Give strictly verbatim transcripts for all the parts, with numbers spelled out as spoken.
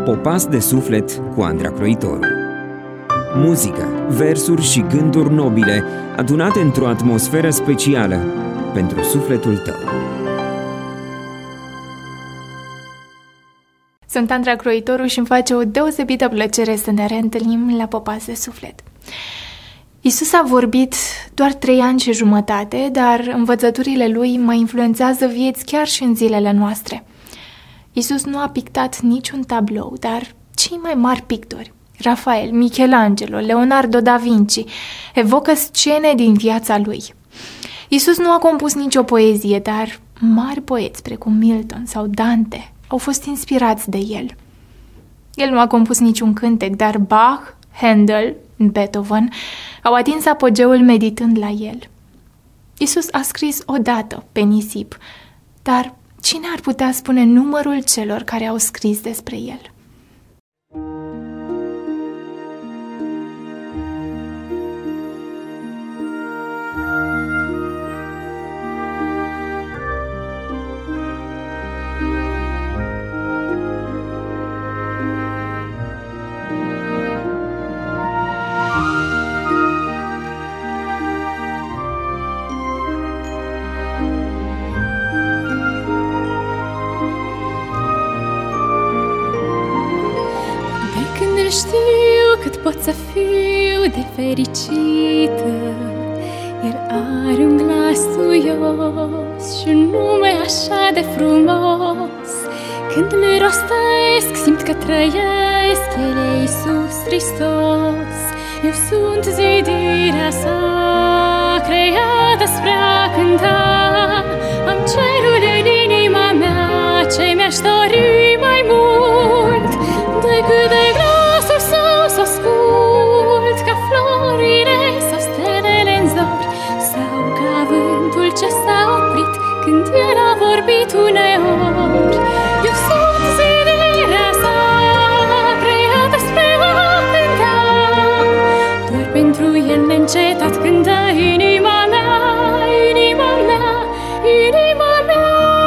Popas de suflet cu Andra Croitoru. Muzică, versuri și gânduri nobile adunate într-o atmosferă specială pentru sufletul tău. Sunt Andra Croitoru și îmi face o deosebită plăcere să ne reîntâlnim la Popas de suflet. Iisus a vorbit doar trei ani și jumătate, dar învățăturile lui mai influențează vieți chiar și în zilele noastre. Iisus nu a pictat niciun tablou, dar cei mai mari pictori, Rafael, Michelangelo, Leonardo da Vinci, evocă scene din viața lui. Iisus nu a compus nicio poezie, dar mari poeți precum Milton sau Dante au fost inspirați de el. El nu a compus niciun cântec, dar Bach, Handel, Beethoven au atins apogeul meditând la el. Iisus a scris odată pe nisip, dar cine ar putea spune numărul celor care au scris despre el? Știu cât pot să fiu de fericită. El are un glas tuios și un nume așa de frumos. Când îl rostesc, simt că trăiesc. El e Iisus Hristos. Eu sunt zidirea sa, creată spre a cânta. Am cerul în inima mea, ce mi-aș dori mai mult decât de glasul său să ascult, ca florile sau stelele în zori, sau ca vântul ce s-a oprit când el a vorbit uneori. Eu sunt zidirea sa, creată spre a cânta. Doar pentru el neîncetat cântă inima mea, inima mea, inima mea.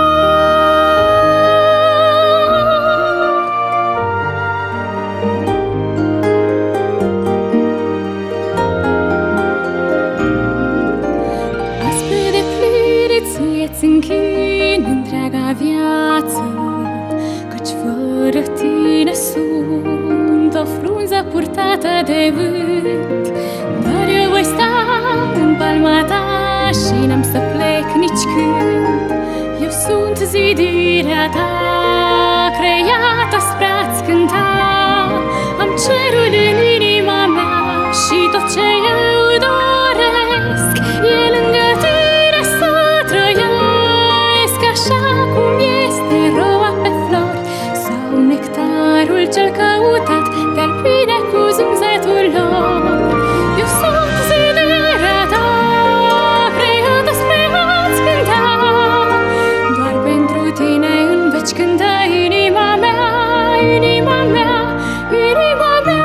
Închin întreaga viață, căci fără tine sunt o frunză purtată de vânt. Dar eu voi sta în palma ta și n-am să plec nici când. Eu sunt zidirea ta, creată spre a-ți cânta. Am cerul în inima mea și tot ce eu doresc e lângă tine să trăiesc. Așa cum este roa pe flori sau nectarul cel căutat de-al pline cu zumzetul lor. Eu sunt zidirea ta, creată spre a-ți cânta. Doar pentru tine în veci cântă inima mea, inima mea, inima mea.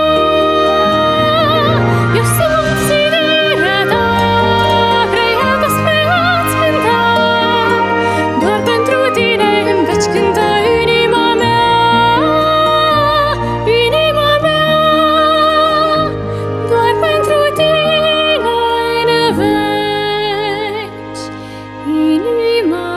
Eu sunt zidirea ta, creată spre a-ți cânta. Doar pentru tine în veci cântă inima mea, inima mea. Doar pentru tine în veci inima mea.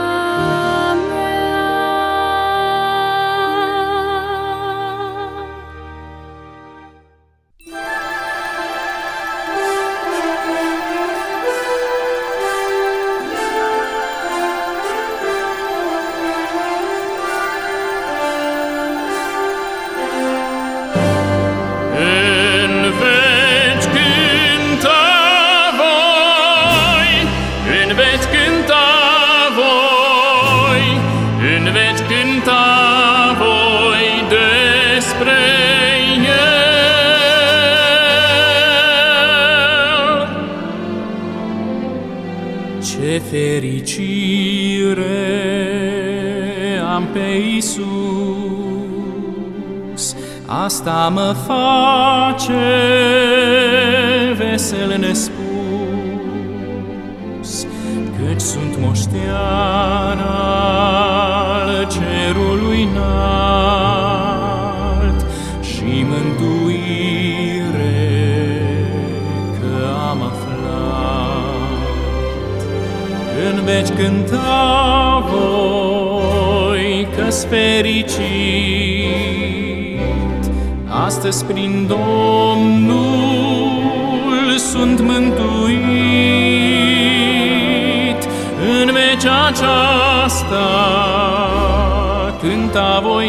În veci cânta voi, în veci cânta voi, în veci cânta voi despre el. Ce fericire am pe Iisus, asta mă face vesel nespus, căci sunt moștean al cerului înalt. veci cânta voi că-s fericit, astăzi prin Domnul sunt mântuit. În vecea aceasta cânta voi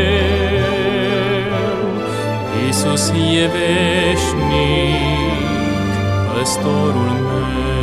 eu, Iisus e veșnic, păstorul meu.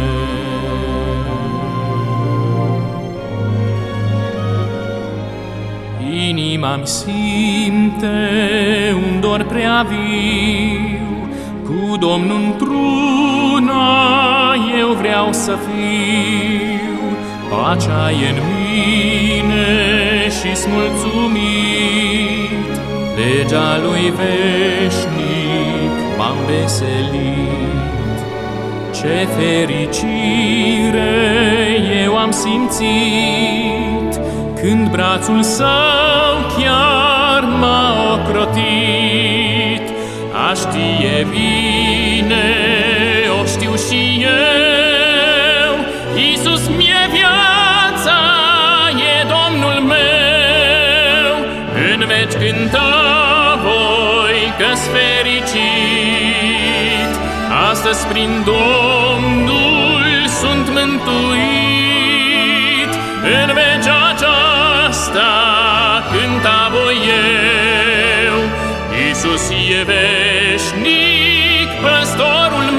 Inima-mi simte un dor prea viu, cu Domnul într-una eu vreau să fiu. Pacea e în mine și-s mulțumit, legea lui veșnic m-am veselit. Ce fericire eu am simțit când brațul său chiar m-a ocrotit. A știe bine, o știu și eu, Iisus mi-e viața, e Domnul meu. În veci cânta voi că-s fericit, astăzi prin Domnul sunt mântuit. În vecea aceasta cânta voi eu, Iisus e veșnic, păstorul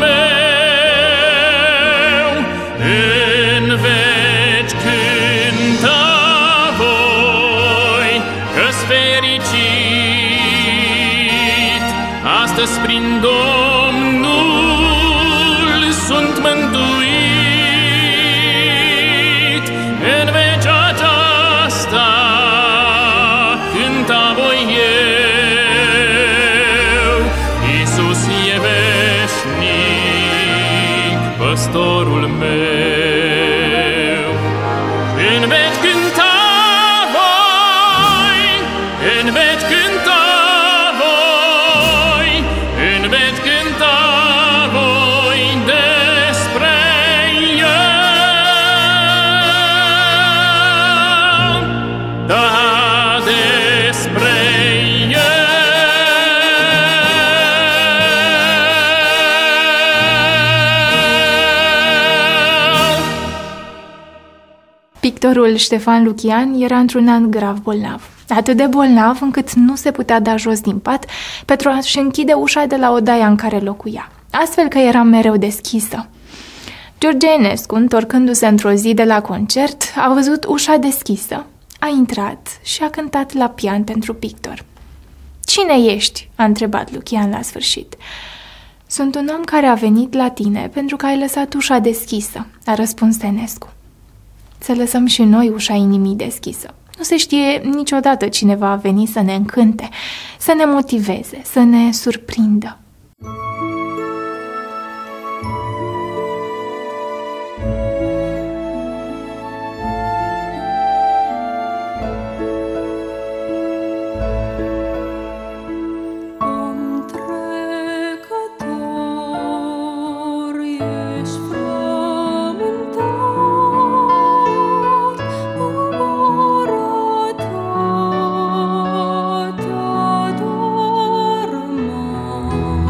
meu. În veci cânta voi că-s fericit, astăzi prin Domnul sunt mântuit. În vecea aceasta cânta voi eu, Iisus e veșnic, păstorul meu. În veci cânta voi, în veci cânta voi, în veci cânta voi despre el. Da, despre el. Pictorul Ștefan Lucian era într-un an grav bolnav. Atât de bolnav încât nu se putea da jos din pat pentru a-și închide ușa de la odaia în care locuia, astfel că era mereu deschisă. George Enescu, întorcându-se într-o zi de la concert, a văzut ușa deschisă, a intrat și a cântat la pian pentru pictor. "Cine ești?" a întrebat Lucian la sfârșit. "Sunt un om care a venit la tine pentru că ai lăsat ușa deschisă," a răspuns Enescu. Să lăsăm și noi ușa inimii deschisă. Nu se știe niciodată cine va veni să ne încânte, să ne motiveze, să ne surprindă. Ador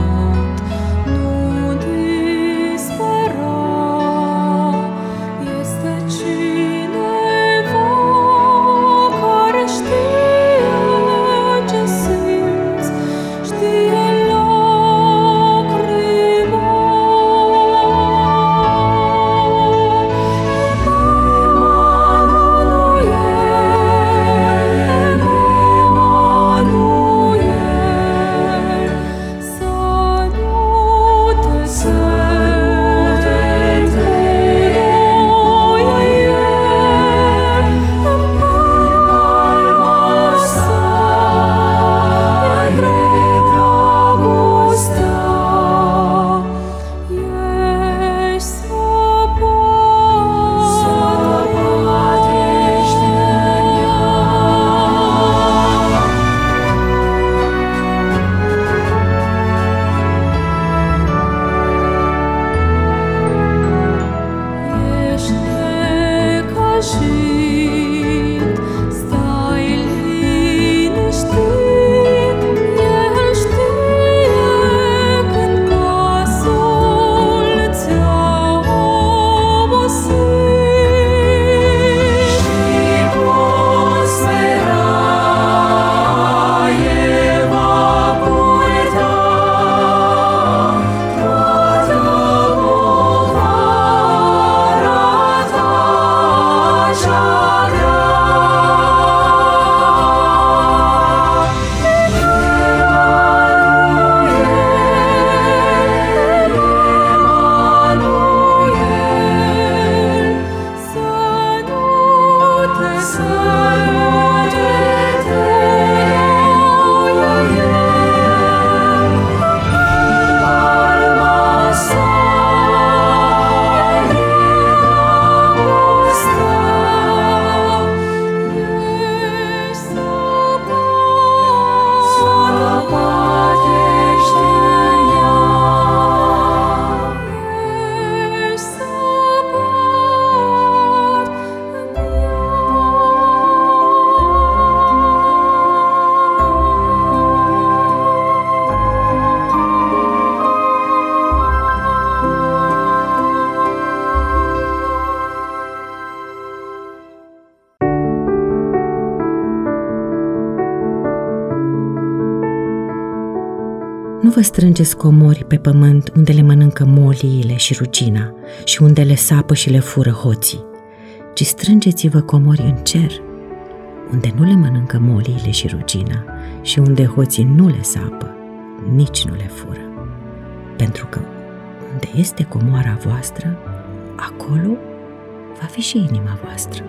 Nu vă strângeți comori pe pământ unde le mănâncă moliile și rugina și unde le sapă și le fură hoții, ci strângeți-vă comori în cer, unde nu le mănâncă moliile și rugina și unde hoții nu le sapă, nici nu le fură. Pentru că unde este comoara voastră, acolo va fi și inima voastră.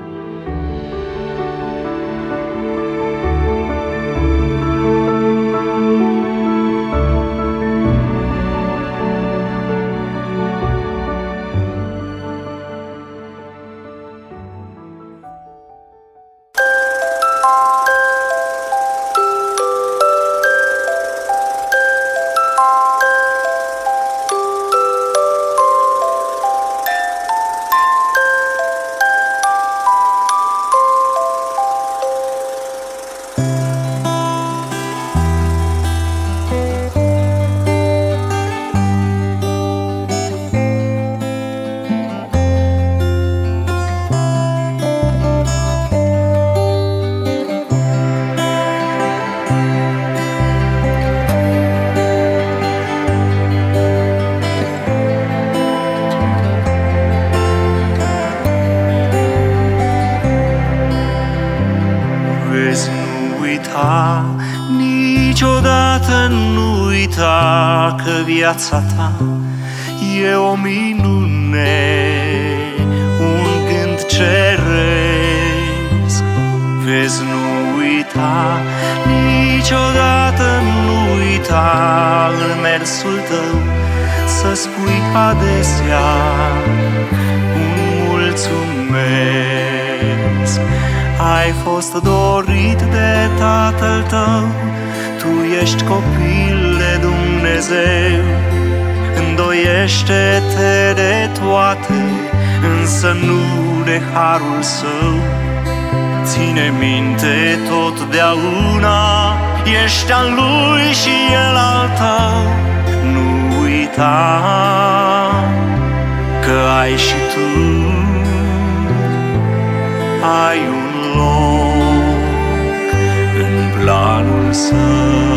Niciodată nu uita că viața ta e o minune, un gând ceresc. Vezi, nu uita, niciodată nu uita în mersul tău să spui adesea un mulțumesc. Ai fost dorit de Tatăl tău, tu ești copil de Dumnezeu. Îndoiește-te de toate, însă nu de harul său. Ține minte totdeauna, ești al lui și el al tău. Nu uita că ai și tu ai un loc în planul său.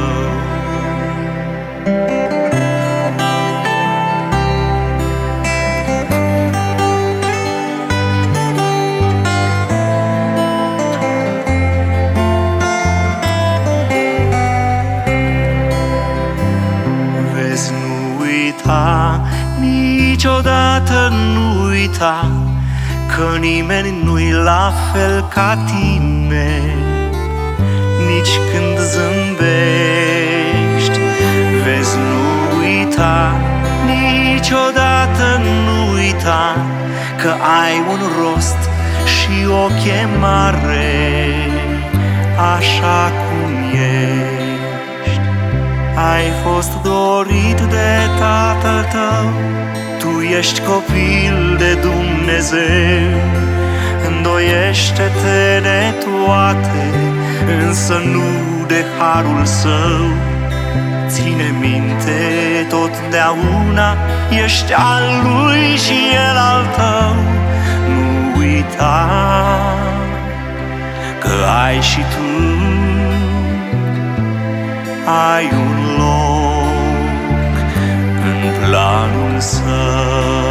Vezi, nu uita, niciodată nu uita că nimeni nu-i la fel ca tine. Nici când zâmbești, vezi, nu uita, niciodată nu uita că ai un rost și o chemare așa cum ești. Ai fost dorit de Tatăl tău, tu ești copil de Dumnezeu. Îndoiește-te de toate, însă nu de harul său. Ține minte totdeauna, ești al lui și el al tău. Nu uita că ai și tu ai un loc în planul său.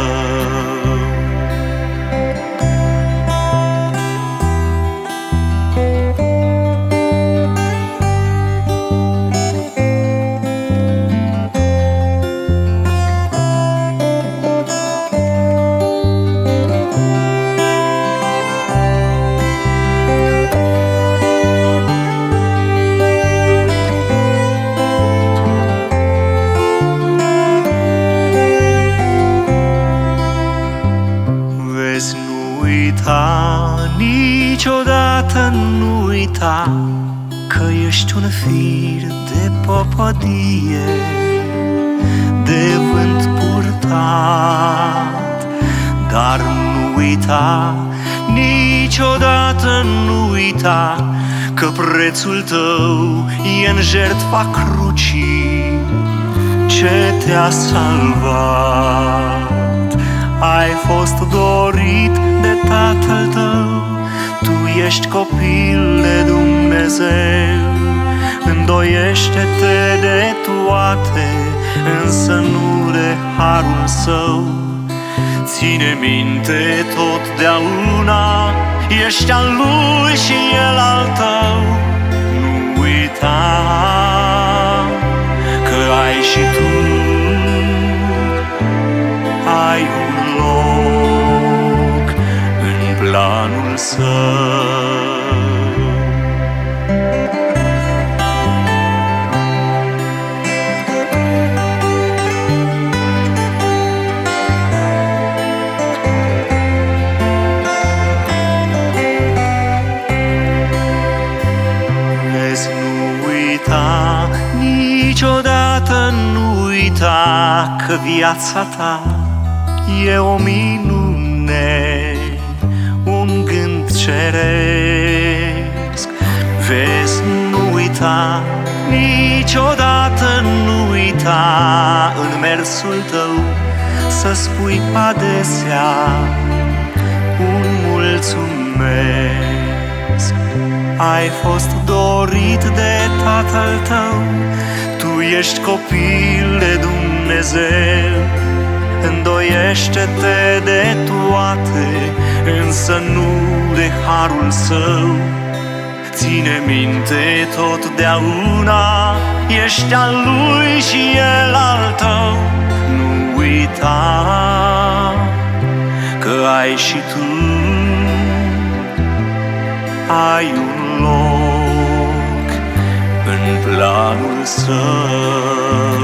Niciodată nu uita că ești un fir de popadie, de vânt purtat. Dar nu uita, niciodată nu uita că prețul tău e în jertfa crucii ce te-a salvat. Ai fost dorit de Tatăl tău, tu ești copil de Dumnezeu. Îndoiește-te de toate, însă nu de harul său. Ține minte totdeauna, ești al lui și el al tău. Nu uita că ai și tu ai un loc în planul său. Niciodată nu uita că viața ta e o minune, un gând ceresc. Vezi, nu uita, niciodată nu uita în mersul tău să spui adesea un mulțumesc. Ai fost dorit de Tatăl tău, tu ești copil de Dumnezeu. Îndoiește-te de toate, însă nu de harul său. Ține minte totdeauna, ești al lui și el al tău. Nu uita că ai și tu ai un loc în planul său.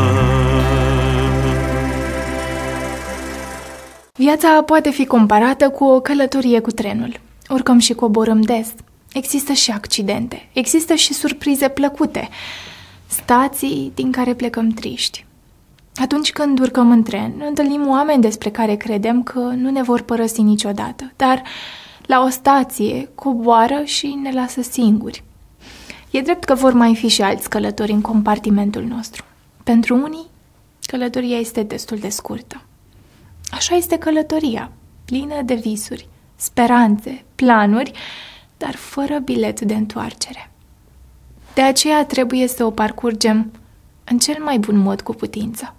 Viața poate fi comparată cu o călătorie cu trenul. Urcăm și coborâm des. Există și accidente. Există și surprize plăcute. Stații din care plecăm triști. Atunci când urcăm în tren, întâlnim oameni despre care credem că nu ne vor părăsi niciodată, dar la o stație coboară și ne lasă singuri. E drept că vor mai fi și alți călători în compartimentul nostru. Pentru unii, călătoria este destul de scurtă. Așa este călătoria, plină de visuri, speranțe, planuri, dar fără bilet de întoarcere. De aceea trebuie să o parcurgem în cel mai bun mod cu putință.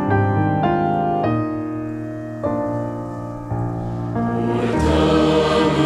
Urtăm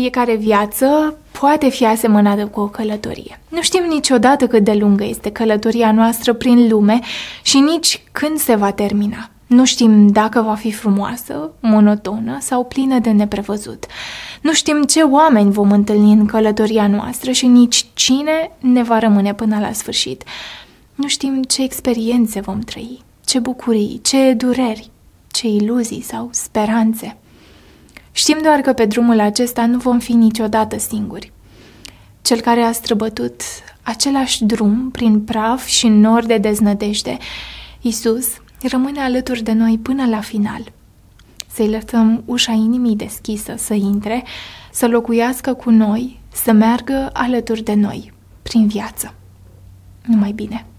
fiecare viață poate fi asemănată cu o călătorie. Nu știm niciodată cât de lungă este călătoria noastră prin lume și nici când se va termina. Nu știm dacă va fi frumoasă, monotonă sau plină de neprevăzut. Nu știm ce oameni vom întâlni în călătoria noastră și nici cine ne va rămâne până la sfârșit. Nu știm ce experiențe vom trăi, ce bucurii, ce dureri, ce iluzii sau speranțe. Știm doar că pe drumul acesta nu vom fi niciodată singuri. Cel care a străbătut același drum prin praf și nori de deznădejde, Iisus, rămâne alături de noi până la final. Să-i lăsăm ușa inimii deschisă să intre, să locuiască cu noi, să meargă alături de noi prin viață. Numai bine!